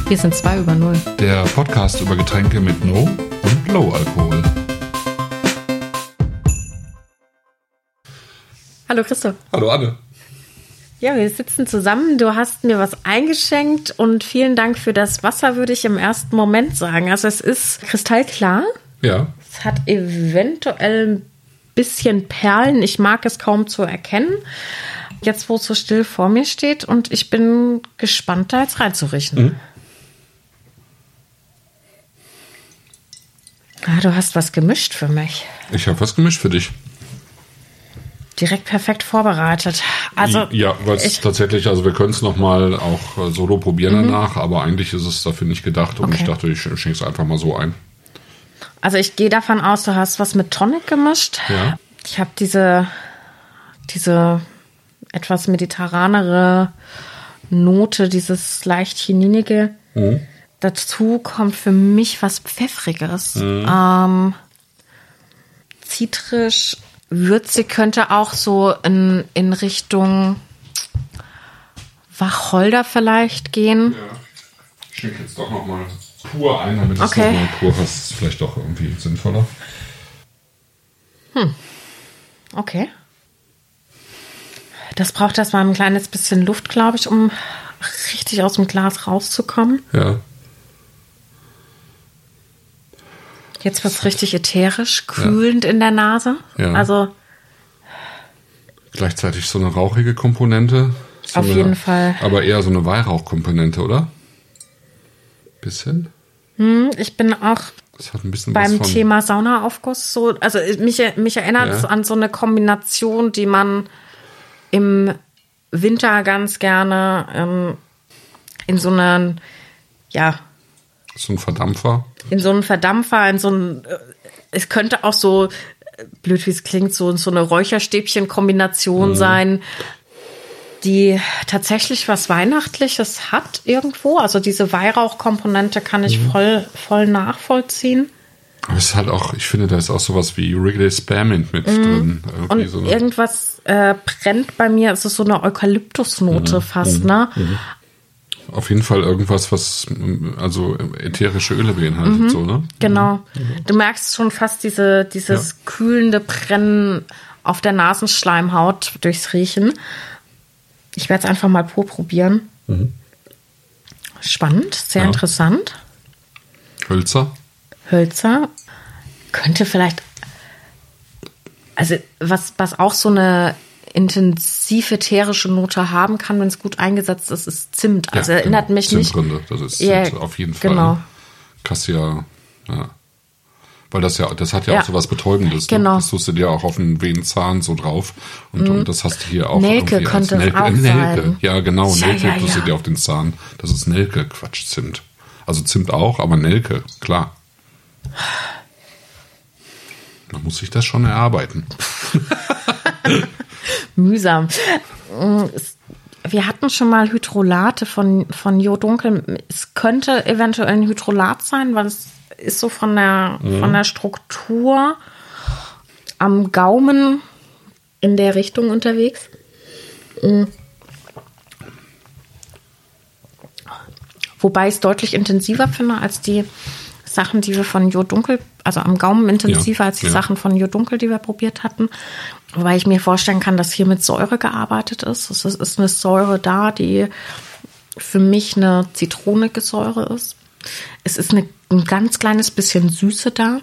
Wir sind 2 über 0. Der Podcast über Getränke mit No- und Low-Alkohol. Hallo Christoph. Hallo Anne. Ja, wir sitzen zusammen. Du hast mir was eingeschenkt und vielen Dank für das Wasser, würde ich im ersten Moment sagen. Also es ist kristallklar. Ja. Es hat eventuell ein bisschen Perlen. Ich mag es kaum zu erkennen. Jetzt, wo es so still vor mir steht, und ich bin gespannt, da jetzt reinzuriechen. Mhm. Ah, du hast was gemischt für mich. Ich habe was gemischt für dich. Direkt perfekt vorbereitet. Also ja, weil es tatsächlich, also wir können es nochmal auch solo probieren danach, aber eigentlich ist es dafür nicht gedacht und Okay. ich dachte, ich schenke es einfach mal so ein. Also ich gehe davon aus, du hast was mit Tonic gemischt. Ja. Ich habe diese etwas mediterranere Note, dieses leicht chininige. Dazu kommt für mich was Pfeffriges. Zitrisch, würzig, könnte auch so in Richtung Wacholder vielleicht gehen. Ja. Ich schenke jetzt doch nochmal pur ein, damit Okay. es nochmal pur hast. Ist vielleicht doch irgendwie sinnvoller. Okay. Das braucht erstmal ein kleines bisschen Luft, glaube ich, um richtig aus dem Glas rauszukommen. Ja. Jetzt wird es richtig ätherisch, kühlend in der Nase. Ja. Also Gleichzeitig so eine rauchige Komponente. So Auf jeden Fall. Aber eher so eine Weihrauchkomponente, oder? Bisschen? ich bin auch Das hat ein bisschen beim was von... Thema Saunaaufguss so, also mich erinnert es an so eine Kombination, die man im Winter ganz gerne in so einen, ja, So ein Verdampfer. in so einen Verdampfer, es könnte auch so, blöd wie es klingt, so eine Räucherstäbchen-Kombination sein, die tatsächlich was Weihnachtliches hat irgendwo. Also diese Weihrauchkomponente kann ich voll nachvollziehen. Aber es hat auch, ich finde, da ist auch sowas wie Wrigley's Spearmint mit drin. Irgendwie Und so eine, irgendwas brennt bei mir, es ist so eine Eukalyptusnote fast, ne? auf jeden Fall irgendwas, was also ätherische Öle beinhaltet, so, ne? Genau. Du merkst schon fast dieses kühlende Brennen auf der Nasenschleimhaut durchs Riechen. Ich werde es einfach mal pur probieren. Spannend, sehr interessant. Hölzer. Hölzer könnte vielleicht, also was auch so eine intensiv ätherische Note haben kann, wenn es gut eingesetzt ist, ist Zimt. Also Ja, erinnert genau. mich nicht. Zimtrinde, das ist Ja, Zimt auf jeden Fall. genau. Cassia, ja. Weil das hat ja Ja. auch so was Betäubendes. Genau. Ne? Das tust du dir auch auf den Wehenzahn so drauf. Und das hast du hier auch Nelke irgendwie als könnte es auch Nelke. sein. Ja, genau. Ja, Nelke ja, tust du ja. dir auf den Zahn. Das ist Nelke. Quatsch, Zimt. Also Zimt auch, aber Nelke, klar. Man muss sich das schon erarbeiten. Mühsam. Wir hatten schon mal Hydrolate von Jo Dunkel. Es könnte eventuell ein Hydrolat sein, weil es ist so von der Struktur am Gaumen in der Richtung unterwegs. Wobei ich es deutlich intensiver finde als die Sachen, die wir von Jo Dunkel, also am Gaumen intensiver als die Sachen von Jo Dunkel, die wir probiert hatten. Wobei ich mir vorstellen kann, dass hier mit Säure gearbeitet ist. Es ist eine Säure da, die für mich eine zitronige Säure ist. Es ist ein ganz kleines bisschen Süße da.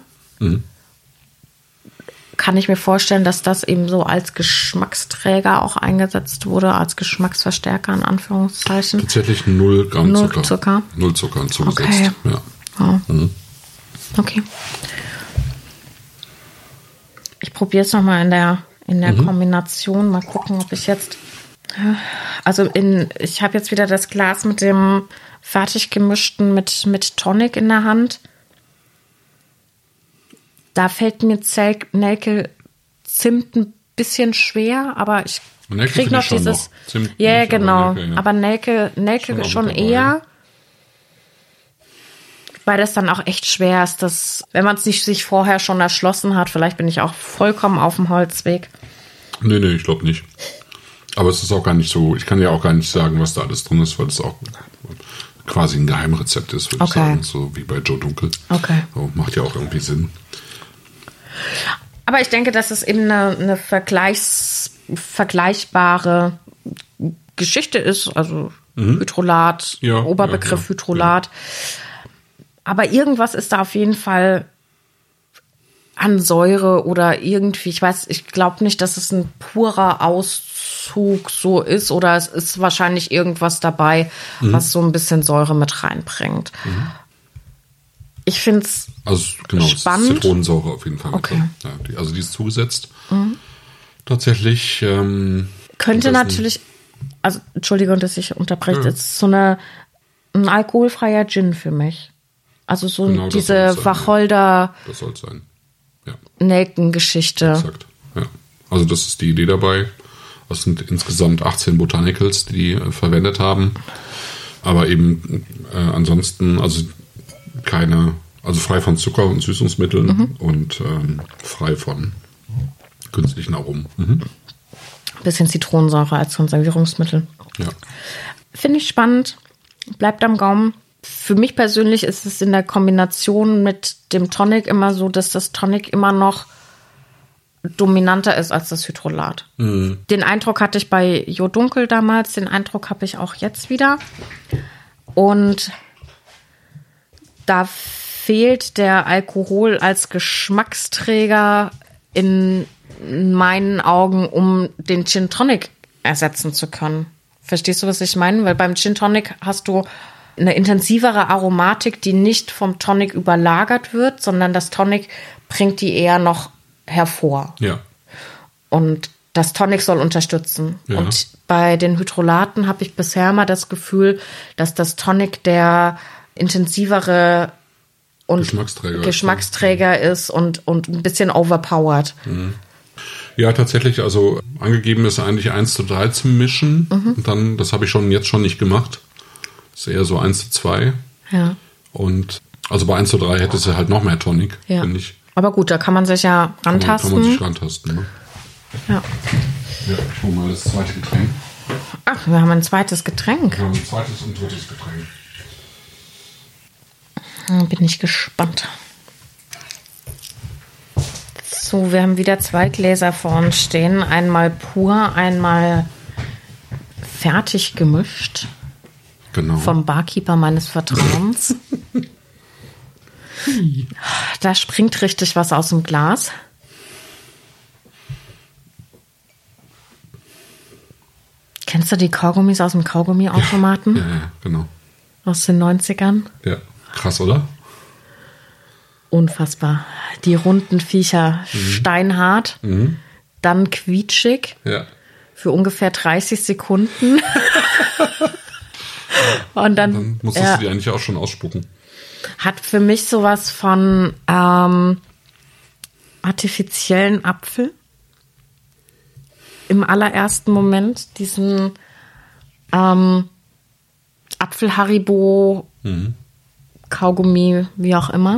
Kann ich mir vorstellen, dass das eben so als Geschmacksträger auch eingesetzt wurde, als Geschmacksverstärker in Anführungszeichen. Tatsächlich 0 Gramm 0 Zucker. Zucker. 0 Zucker zugesetzt. Okay. Ja. Ja. Okay. Ich probiere es nochmal in der Kombination. Mal gucken, ob ich jetzt... Also ich habe jetzt wieder das Glas mit dem fertig gemischten mit Tonic in der Hand. Da fällt mir Nelke Zimt ein bisschen schwer, aber ich Nelke kriege finde noch ich schon dieses... noch. Zimt Ja, nicht, genau. aber Nelke, ja. Aber Nelke Schon schon auch mit dabei. eher... Weil das dann auch echt schwer ist, dass, wenn man es nicht sich vorher schon erschlossen hat, vielleicht bin ich auch vollkommen auf dem Holzweg. Nee, ich glaube nicht. Aber es ist auch gar nicht so, ich kann ja auch gar nicht sagen, was da alles drin ist, weil es auch quasi ein Geheimrezept ist, würde ich sagen. So wie bei Joe Dunkel. Okay. So, macht ja auch irgendwie Sinn. Aber ich denke, dass es eben eine vergleichbare Geschichte ist. Also Hydrolat, Oberbegriff Hydrolat. Ja. Aber irgendwas ist da auf jeden Fall an Säure oder irgendwie, ich glaube nicht, dass es ein purer Auszug so ist, oder es ist wahrscheinlich irgendwas dabei, was so ein bisschen Säure mit reinbringt. Ich finde es spannend. Zitronensäure auf jeden Fall. Okay. Ja, die ist zugesetzt. Tatsächlich. Könnte natürlich, also Entschuldigung, dass ich unterbreche, das ist so ein alkoholfreier Gin für mich. Also so diese Wacholder. Das soll es sein. Ja. Nelkengeschichte. Exakt. Ja. Also das ist die Idee dabei. Es sind insgesamt 18 Botanicals, die verwendet haben. Aber eben ansonsten, also frei von Zucker und Süßungsmitteln und frei von künstlichen Aromen. Bisschen Zitronensäure als Konservierungsmittel. Ja. Finde ich spannend. Bleibt am Gaumen. Für mich persönlich ist es in der Kombination mit dem Tonic immer so, dass das Tonic immer noch dominanter ist als das Hydrolat. Den Eindruck hatte ich bei Jo Dunkel damals, den Eindruck habe ich auch jetzt wieder. Und da fehlt der Alkohol als Geschmacksträger in meinen Augen, um den Gin Tonic ersetzen zu können. Verstehst du, was ich meine? Weil beim Gin Tonic hast du eine intensivere Aromatik, die nicht vom Tonic überlagert wird, sondern das Tonic bringt die eher noch hervor. Ja. Und das Tonic soll unterstützen. Ja. Und bei den Hydrolaten habe ich bisher immer das Gefühl, dass das Tonic der intensivere und Geschmacksträger ist und ein bisschen overpowered. Ja, tatsächlich, also angegeben ist eigentlich 1:3 zu mischen. Und dann, das habe ich jetzt schon nicht gemacht. Das ist eher so 1:2. Ja. Und also bei 1:3 hätte es ja halt noch mehr Tonic, finde ich. Aber gut, da kann man sich ja rantasten. Kann man sich rantasten, ne? Ja. Ja, ich hole mal das zweite Getränk. Ach, wir haben ein zweites Getränk. Wir haben ein zweites und drittes Getränk. Bin ich gespannt. So, wir haben wieder 2 Gläser vor uns stehen. Einmal pur, einmal fertig gemischt. Genau. Vom Barkeeper meines Vertrauens. Da springt richtig was aus dem Glas. Kennst du die Kaugummis aus dem Kaugummiautomaten? Ja, genau. Aus den 90ern? Ja, krass, oder? Unfassbar. Die runden Viecher, steinhart, dann quietschig, für ungefähr 30 Sekunden. Und dann musstest du die eigentlich auch schon ausspucken. Hat für mich sowas von artifiziellen Apfel. Im allerersten Moment diesen Apfel-Haribo, Kaugummi, wie auch immer.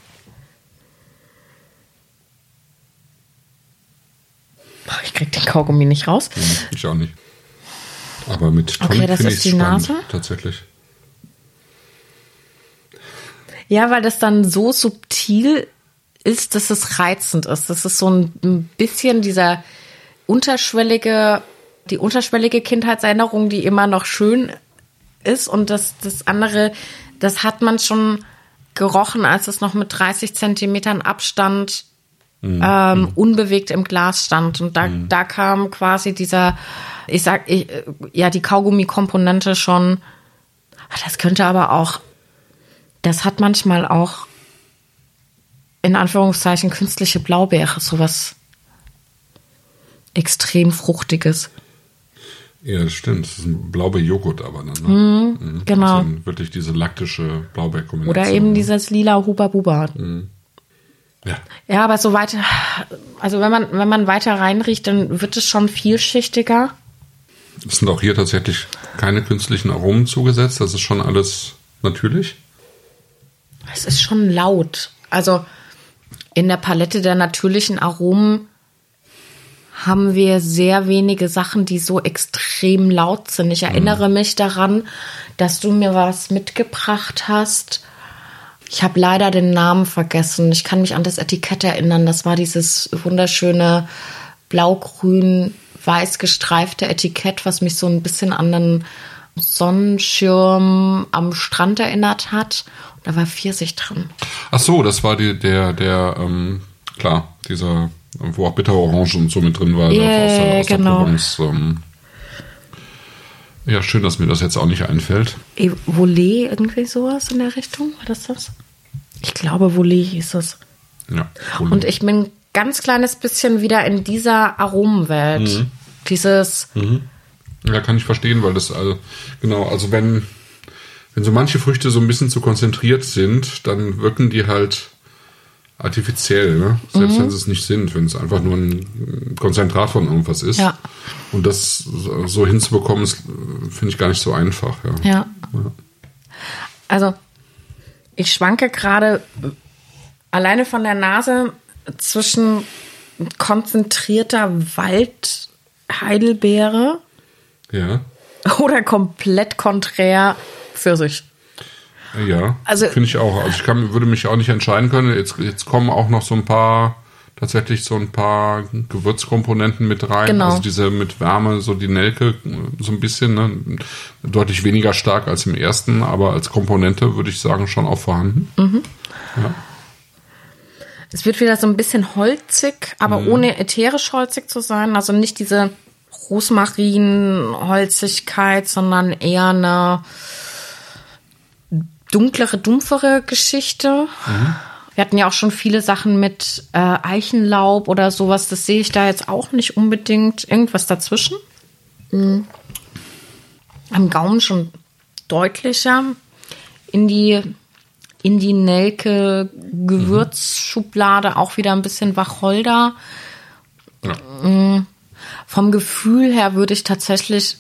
Ich krieg den Kaugummi nicht raus. Ich auch nicht. Aber mit Tonic okay, das finde ist ich die spannend, Nase. Tatsächlich. Ja, weil das dann so subtil ist, dass es reizend ist. Das ist so ein bisschen die unterschwellige Kindheitserinnerung, die immer noch schön ist. Und das andere, das hat man schon gerochen, als es noch mit 30 Zentimetern Abstand unbewegt im Glas stand. Und da kam quasi die Kaugummi-Komponente schon. Das könnte aber auch, das hat manchmal auch in Anführungszeichen künstliche Blaubeere, sowas extrem Fruchtiges. Ja, das stimmt. Das ist ein Blaubeer-Joghurt aber dann. Ne? Genau. Also wirklich diese laktische Blaubeerkombination. Oder eben dieses lila Huba-Buba. Ja, aber so weiter, also wenn man weiter reinriecht, dann wird es schon vielschichtiger. Es sind auch hier tatsächlich keine künstlichen Aromen zugesetzt. Das ist schon alles natürlich. Es ist schon laut. Also in der Palette der natürlichen Aromen haben wir sehr wenige Sachen, die so extrem laut sind. Ich erinnere mich daran, dass du mir was mitgebracht hast. Ich habe leider den Namen vergessen. Ich kann mich an das Etikett erinnern. Das war dieses wunderschöne blau-grün-weiß gestreifte Etikett, was mich so ein bisschen an den Sonnenschirm am Strand erinnert hat. Und da war Pfirsich drin. Ach so, das war klar, dieser, wo auch Bitterorange und so mit drin war. Yeah, aus der Provence. Ja, schön, dass mir das jetzt auch nicht einfällt. Volet, irgendwie sowas in der Richtung? War das? Ich glaube, Volet hieß es. Ja. Volet. Und ich bin ein ganz kleines bisschen wieder in dieser Aromenwelt. Dieses... Ja, kann ich verstehen, weil das, also wenn so manche Früchte so ein bisschen zu konzentriert sind, dann wirken die halt artifiziell, ne? Selbst wenn sie es nicht sind, wenn es einfach nur ein Konzentrat von irgendwas ist. Ja. Und das so hinzubekommen, ist, finde ich gar nicht so einfach. Ja. Also, ich schwanke gerade alleine von der Nase zwischen konzentrierter Waldheidelbeere oder komplett konträr Pfirsich. Ja, also, finde ich auch. Also ich würde mich auch nicht entscheiden können. Jetzt kommen auch noch so ein paar Gewürzkomponenten mit rein. Genau. Also diese mit Wärme, so die Nelke, so ein bisschen, ne? Deutlich weniger stark als im ersten, aber als Komponente würde ich sagen schon auch vorhanden. Ja. Es wird wieder so ein bisschen holzig, aber ohne ätherisch holzig zu sein. Also nicht diese Rosmarin-Holzigkeit, sondern eher eine dunklere, dumpfere Geschichte. Wir hatten ja auch schon viele Sachen mit Eichenlaub oder sowas. Das sehe ich da jetzt auch nicht unbedingt. Irgendwas dazwischen. Am Gaumen schon deutlicher. In die Nelke-Gewürzschublade auch wieder ein bisschen Wacholder. Ja. Vom Gefühl her würde ich tatsächlich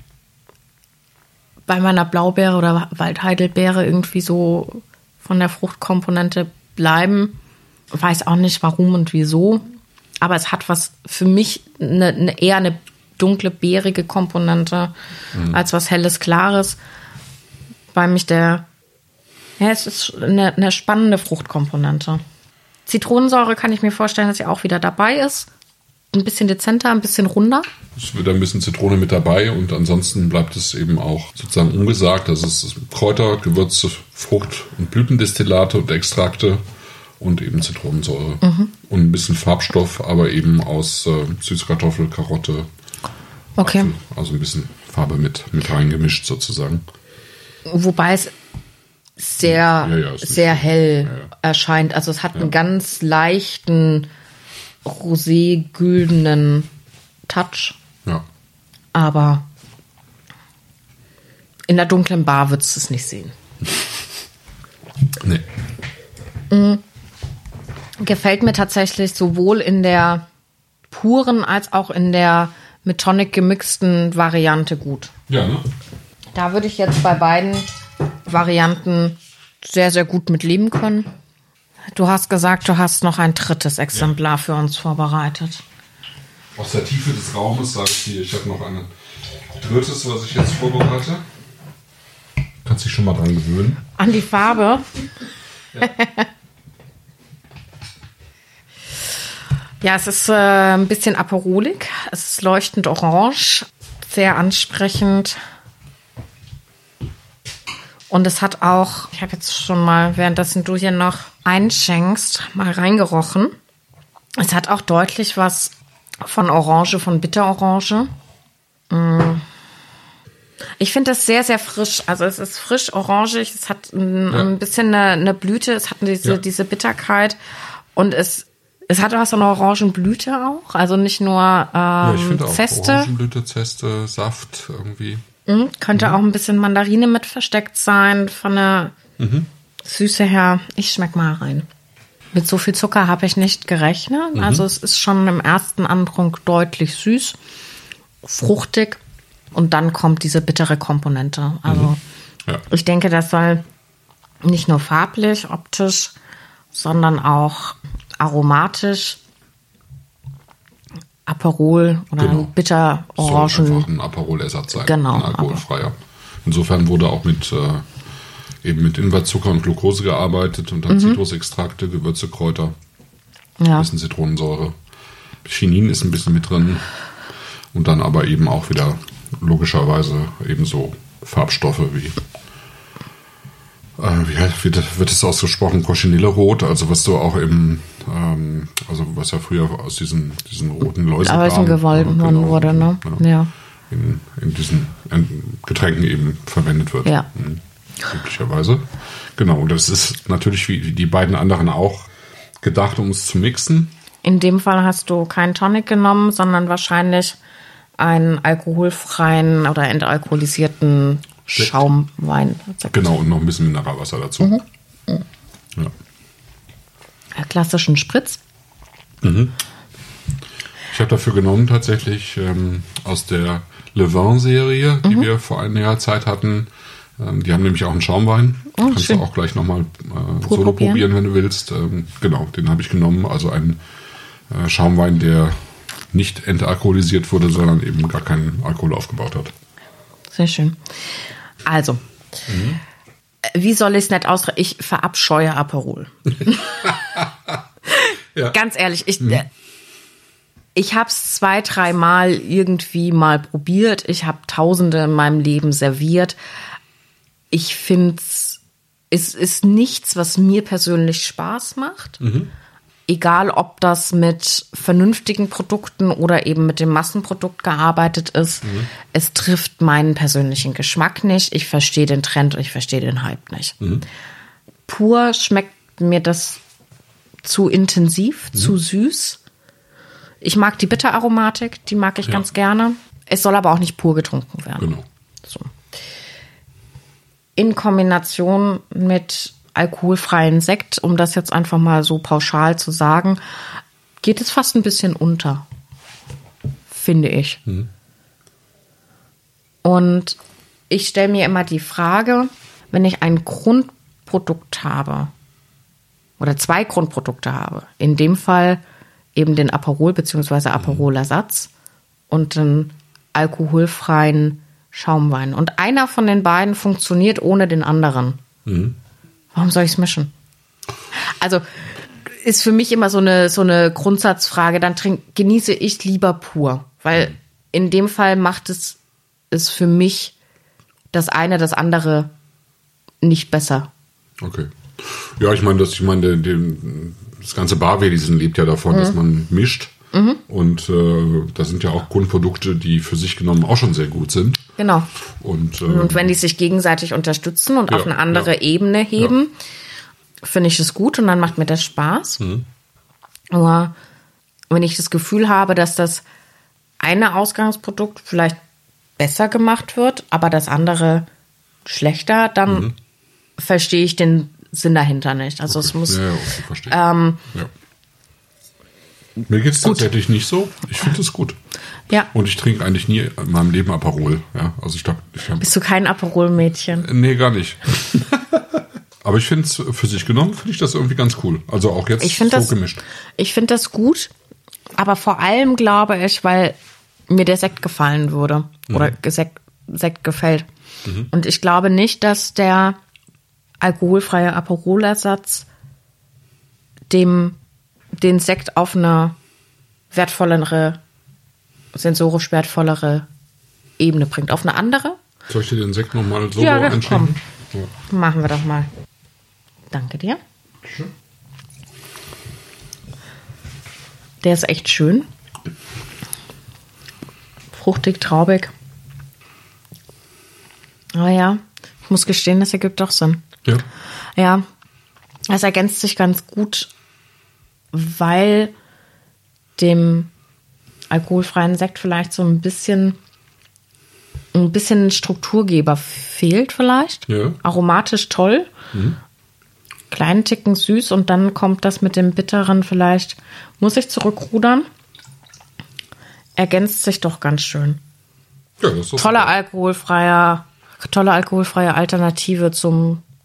bei meiner Blaubeere oder Waldheidelbeere irgendwie so von der Fruchtkomponente bleiben. Weiß auch nicht, warum und wieso. Aber es hat was für mich eher eine dunkle, beerige Komponente als was helles, klares. Weil mich es ist eine spannende Fruchtkomponente. Zitronensäure kann ich mir vorstellen, dass sie auch wieder dabei ist. Ein bisschen dezenter, ein bisschen runder. Es wird ein bisschen Zitrone mit dabei und ansonsten bleibt es eben auch sozusagen ungesagt. Also es ist Kräuter, Gewürze, Frucht- und Blütendestillate und Extrakte und eben Zitronensäure. Und ein bisschen Farbstoff, aber eben aus Süßkartoffel, Karotte. Okay. Apfel, also ein bisschen Farbe mit reingemischt sozusagen. Wobei es sehr hell erscheint. Also es hat einen ganz leichten rosé-güldenen Touch. Ja. Aber in der dunklen Bar würdest du es nicht sehen. Nee. Gefällt mir tatsächlich sowohl in der puren als auch in der mit Tonic gemixten Variante gut. Ja, ne? Da würde ich jetzt bei beiden Varianten sehr, sehr gut mit leben können. Du hast gesagt, du hast noch ein drittes Exemplar für uns vorbereitet. Aus der Tiefe des Raumes sage ich dir, ich habe noch ein drittes, was ich jetzt vorbereite. Kannst dich schon mal dran gewöhnen. An die Farbe? Ja. Ja, es ist ein bisschen aperolig. Es ist leuchtend orange, sehr ansprechend. Und es hat auch, ich habe jetzt schon mal, währenddessen du hier noch einschenkst, mal reingerochen. Es hat auch deutlich was von Orange, von Bitterorange. Ich finde das sehr, sehr frisch. Also es ist frisch, orangig, es hat ein bisschen eine Blüte, es hat diese Bitterkeit und es hat was von Orangenblüte auch. Also nicht nur ich finde auch Zeste. Orangenblüte, Zeste, Saft irgendwie. Könnte auch ein bisschen Mandarine mit versteckt sein, von der Süße her. Ich schmeck mal rein. Mit so viel Zucker habe ich nicht gerechnet. Also es ist schon im ersten Antrunk deutlich süß, fruchtig und dann kommt diese bittere Komponente. Also ich denke, das soll nicht nur farblich, optisch, sondern auch aromatisch Aperol oder Genau. ein Bitter-Orangen. Soll einfach ein Aperol-Ersatz sein, Genau, ein alkoholfreier. Insofern wurde auch eben mit Ingwerzucker und Glucose gearbeitet und dann Zitrusextrakte, Gewürze, Kräuter, ein bisschen Zitronensäure. Chinin ist ein bisschen mit drin und dann aber eben auch wieder logischerweise eben so Farbstoffe wie wird es ausgesprochen, Cochinillerot, also was du auch also was ja früher aus diesen roten Läusen gewonnen wurde, ne? Ja. In diesen Getränken eben verwendet wird. Ja. Üblicherweise. Genau, und das ist natürlich wie die beiden anderen auch gedacht, um es zu mixen. In dem Fall hast du keinen Tonic genommen, sondern wahrscheinlich einen alkoholfreien oder entalkoholisierten Schaumwein. Genau, und noch ein bisschen Mineralwasser dazu. Ja. Klassischen Spritz. Ich habe dafür genommen tatsächlich aus der Le Vin-Serie, die wir vor einiger Zeit hatten. Die haben nämlich auch einen Schaumwein. Kannst schön. du auch gleich nochmal solo probieren, wenn du willst. Genau, den habe ich genommen. Also ein Schaumwein, der nicht entalkoholisiert wurde, sondern eben gar keinen Alkohol aufgebaut hat. Sehr schön. Also, wie soll ich es nicht ausdrücken? Ich verabscheue Aperol. Ja. Ganz ehrlich, ich habe es 2-3 Mal irgendwie mal probiert. Ich habe Tausende in meinem Leben serviert. Ich finde, es ist nichts, was mir persönlich Spaß macht. Egal, ob das mit vernünftigen Produkten oder eben mit dem Massenprodukt gearbeitet ist. Es trifft meinen persönlichen Geschmack nicht. Ich verstehe den Trend und ich verstehe den Hype nicht. Pur schmeckt mir das zu intensiv, zu süß. Ich mag die Bitteraromatik, die mag ich ganz gerne. Es soll aber auch nicht pur getrunken werden. Genau. So. In Kombination mit alkoholfreien Sekt, um das jetzt einfach mal so pauschal zu sagen, geht es fast ein bisschen unter, finde ich. Und ich stelle mir immer die Frage, wenn ich ein Grundprodukt habe oder 2 Grundprodukte habe, in dem Fall eben den Aperol bzw. Aperolersatz und den alkoholfreien Schaumwein. Und einer von den beiden funktioniert ohne den anderen. Warum soll ich es mischen? Also ist für mich immer so eine Grundsatzfrage. Dann genieße ich lieber pur. Weil in dem Fall macht es für mich das eine, das andere nicht besser. Okay. Ja, ich meine, das ganze Barwesen lebt ja davon, dass man mischt. Und da sind ja auch Grundprodukte, die für sich genommen auch schon sehr gut sind. Genau. Und wenn die sich gegenseitig unterstützen und auf eine andere Ebene heben, finde ich es gut und dann macht mir das Spaß. Aber wenn ich das Gefühl habe, dass das eine Ausgangsprodukt vielleicht besser gemacht wird, aber das andere schlechter, dann verstehe ich den Sinn dahinter nicht. Also es muss... Ja, okay, verstehe. Mir geht es tatsächlich nicht so. Ich finde es gut. Ja. Und ich trinke eigentlich nie in meinem Leben Aperol. Ja, also ich glaube, Bist du kein Aperol-Mädchen? Nee, gar nicht. Aber ich finde es für sich genommen, finde ich das irgendwie ganz cool. Also auch jetzt gemischt. Ich finde das gut, aber vor allem glaube ich, weil mir der Sekt gefallen würde. Oder Sekt gefällt. Und ich glaube nicht, dass der alkoholfreie Aperolersatz den Sekt auf eine wertvollere, sensorisch wertvollere Ebene bringt. Auf eine andere. Soll ich dir den Sekt nochmal so einschenken? Komm. Ja. Machen wir doch mal. Danke dir. Schön. Der ist echt schön. Fruchtig, traubig. Aber ja, ich muss gestehen, das ergibt doch Sinn. Ja. Ja, es ergänzt sich ganz gut, weil dem alkoholfreien Sekt vielleicht so ein bisschen Strukturgeber fehlt vielleicht. Ja. Aromatisch toll. Kleinen Ticken süß und dann kommt das mit dem Bitteren vielleicht, muss ich zurückrudern. Ergänzt sich doch ganz schön. Ja, das ist Tolle alkoholfreie Alternative zum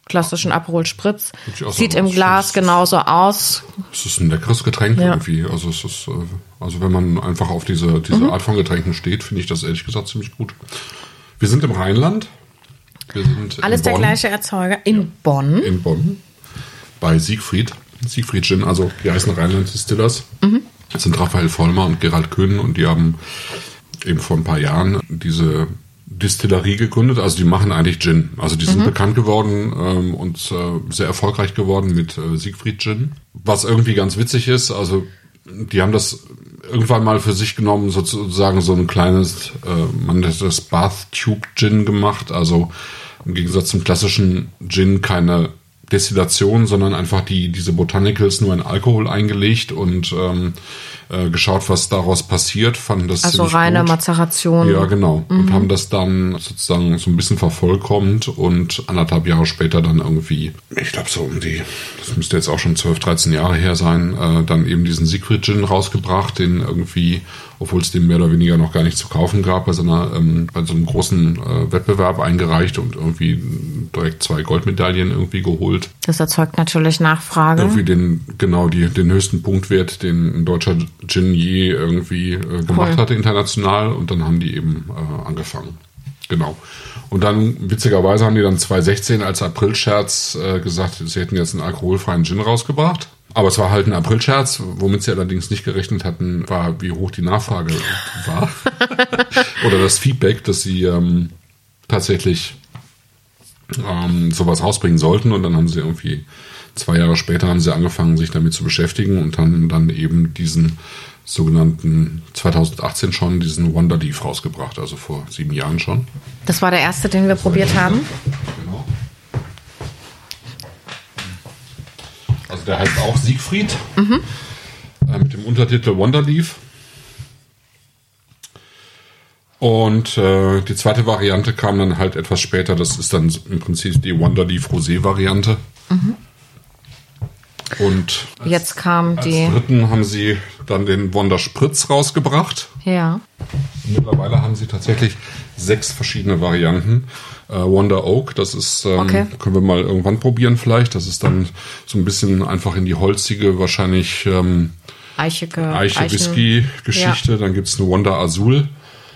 klassischen Aperol Spritz. Sieht im Glas genauso aus. Es ist ein leckeres Getränk irgendwie. Also es ist, also wenn man einfach auf diese Art von Getränken steht, finde ich das ehrlich gesagt ziemlich gut. Wir sind im Rheinland. Wir sind alles der gleiche Erzeuger. In Bonn. In Bonn. Bei Siegfried Gin, also die heißen Rheinland Distillers. Das sind Raphael Vollmer und Gerald Köhn und die haben eben vor ein paar Jahren diese Distillerie gegründet. Also die machen eigentlich Gin. Also die sind bekannt geworden und sehr erfolgreich geworden mit Siegfried Gin. Was irgendwie ganz witzig ist, also die haben das irgendwann mal für sich genommen, sozusagen so ein kleines, man nennt das Bath Tube Gin gemacht. Also im Gegensatz zum klassischen Gin keine Destillation, sondern einfach diese Botanicals nur in Alkohol eingelegt und geschaut, was daraus passiert, fanden das also ziemlich reine gut. Mazeration. Ja, genau. Und haben das dann sozusagen so ein bisschen vervollkommt und 1,5 Jahre später dann irgendwie, ich glaube so das müsste jetzt auch schon 12, 13 Jahre her sein, dann eben diesen Siegfried Gin rausgebracht, den irgendwie, obwohl es den mehr oder weniger noch gar nicht zu kaufen gab, bei so einem großen Wettbewerb eingereicht und irgendwie direkt 2 Goldmedaillen irgendwie geholt. Das erzeugt natürlich Nachfrage. Irgendwie den höchsten Punktwert, den ein deutscher Gin je irgendwie gemacht hatte international, und dann haben die eben angefangen. Genau. Und dann, witzigerweise, haben die dann 2016 als Aprilscherz gesagt, sie hätten jetzt einen alkoholfreien Gin rausgebracht. Aber es war halt ein Aprilscherz, womit sie allerdings nicht gerechnet hatten, war, wie hoch die Nachfrage war. Oder das Feedback, dass sie tatsächlich sowas rausbringen sollten. Und dann haben sie irgendwie 2 Jahre später haben sie angefangen, sich damit zu beschäftigen und haben dann eben diesen sogenannten 2018 schon diesen Wonder Leaf rausgebracht, also vor 7 Jahren schon. Das war der erste, den wir probiert haben. Genau. Also der heißt auch Siegfried mit dem Untertitel Wonder Leaf. Und die zweite Variante kam dann halt etwas später. Das ist dann im Prinzip die Wonder Leaf Rosé Variante. Und jetzt kam als dritten haben sie dann den Wonder Spritz rausgebracht. Ja. Mittlerweile haben sie tatsächlich 6 verschiedene Varianten. Wonder Oak, das ist, können wir mal irgendwann probieren vielleicht. Das ist dann so ein bisschen einfach in die holzige, wahrscheinlich Eiche-Whisky-Geschichte. Ja. Dann gibt es eine Wonder Azul.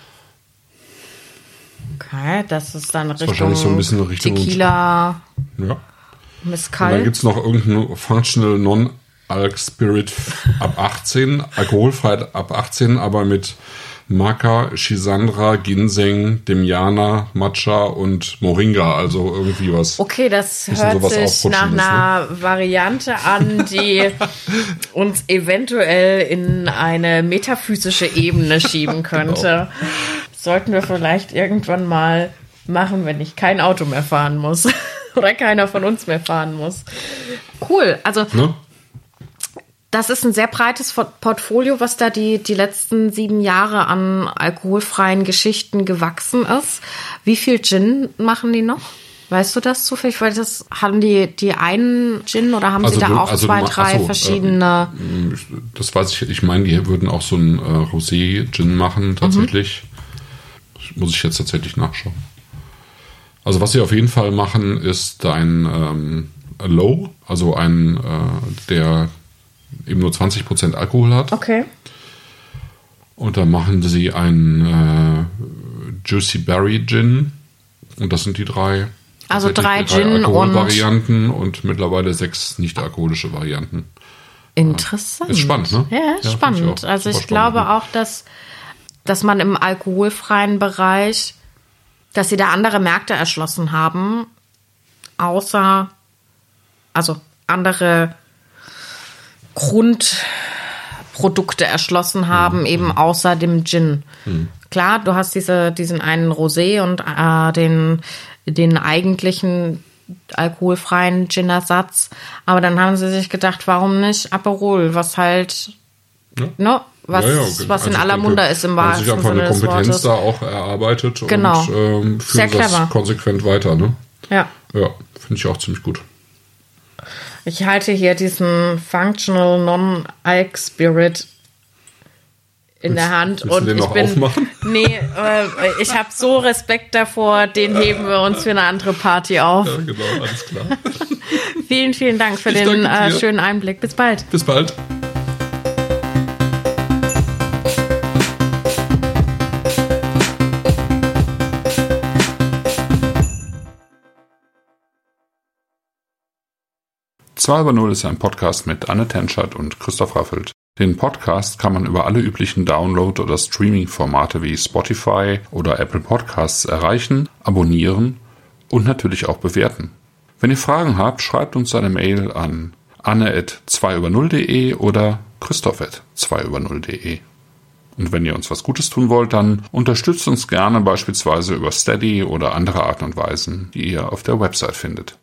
Okay, das ist dann Richtung Tequila. Ja. Mezcal. Und dann gibt es noch irgendeinen Functional Non-Alc Spirit ab 18, alkoholfrei ab 18, aber mit Maca, Schisandra, Ginseng, Demiana, Matcha und Moringa, also irgendwie was. Okay, das hört sich nach einer Variante an, die uns eventuell in eine metaphysische Ebene schieben könnte. Genau. Sollten wir vielleicht irgendwann mal machen, wenn ich kein Auto mehr fahren muss. Oder keiner von uns mehr fahren muss. Cool, also das ist ein sehr breites Portfolio, was da die letzten 7 Jahre an alkoholfreien Geschichten gewachsen ist. Wie viel Gin machen die noch? Weißt du das zufällig? Weil das haben die einen Gin oder haben sie da auch 2, 3 verschiedene? Das weiß ich. Ich meine, die würden auch so einen Rosé-Gin machen tatsächlich. Muss ich jetzt tatsächlich nachschauen. Also was sie auf jeden Fall machen, ist ein Low, also der eben nur 20% Alkohol hat. Okay. Und dann machen sie einen Juicy Berry Gin. Und das sind die 3. Also 3 Gin und Varianten und mittlerweile 6 nicht-alkoholische Varianten. Interessant. Ist spannend, ne? Ja, spannend. Also ich glaube auch, dass man im alkoholfreien Bereich, dass sie da andere Märkte erschlossen haben, andere Grundprodukte erschlossen haben, eben außer dem Gin. Klar, du hast diesen einen Rosé und den eigentlichen alkoholfreien Gin-Ersatz, aber dann haben sie sich gedacht, warum nicht Aperol, was halt was in aller Munde ist im wahrsten Sinne des Wortes. Sich einfach eine Kompetenz da auch erarbeitet und führen das konsequent weiter. Ne? Ja, finde ich auch ziemlich gut. Ich halte hier diesen Functional Non-Alc Spirit in der Hand. Willst du den noch aufmachen? Nee, ich habe so Respekt davor, den heben wir uns für eine andere Party auf. Ja, genau, alles klar. Vielen, vielen Dank für den schönen Einblick. Bis bald. Bis bald. Zwei über Null ist ein Podcast mit Anne Tenschert und Christoph Raffelt. Den Podcast kann man über alle üblichen Download- oder Streaming-Formate wie Spotify oder Apple Podcasts erreichen, abonnieren und natürlich auch bewerten. Wenn ihr Fragen habt, schreibt uns eine Mail an anne@2über0.de oder christoph@2über0.de. Und wenn ihr uns was Gutes tun wollt, dann unterstützt uns gerne beispielsweise über Steady oder andere Arten und Weisen, die ihr auf der Website findet.